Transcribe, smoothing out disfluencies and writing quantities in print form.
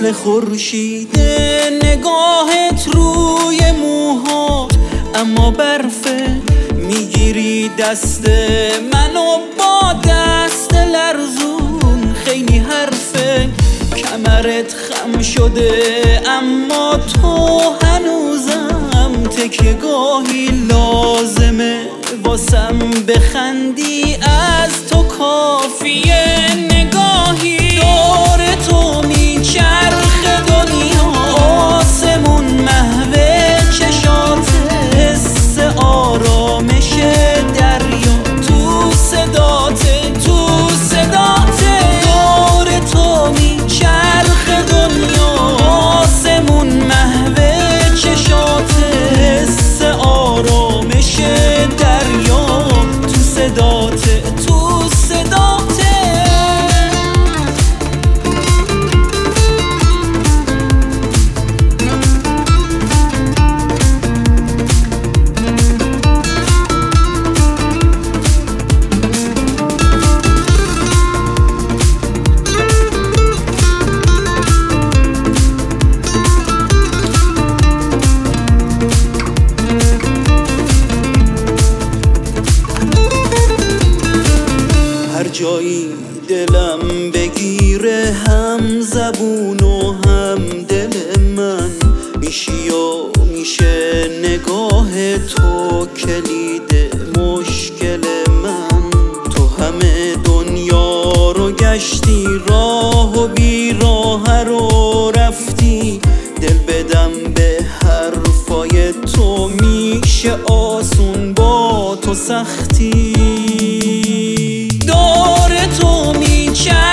خورشید نگاهت روی موهات، اما برفه میگیری دست منو با دست لرزون. خیلی حرفه کمرت خم شده، اما تو هنوزم تکیه گاهی لازمه واسم بخندی، از تو کافیه نگاهی. دور تو میچرخ دنیا، آسمون محوه چشات، حس آرامش دریا تو صداته، تو صداته. دور تو میچرخ دنیا، آسمون محوه چشات، حس آرامش دریا تو صداته، تو صداته. هر جایی دلم بگیره، هم زبون و هم دل من میشی و میشه نگاه تو کلید مشکل من. تو همه دنیا رو گشتی، راه و بیراه رو رفتی، دل بدم به حرفای تو میشه آسون، با تو سختی. دور تو میچرخ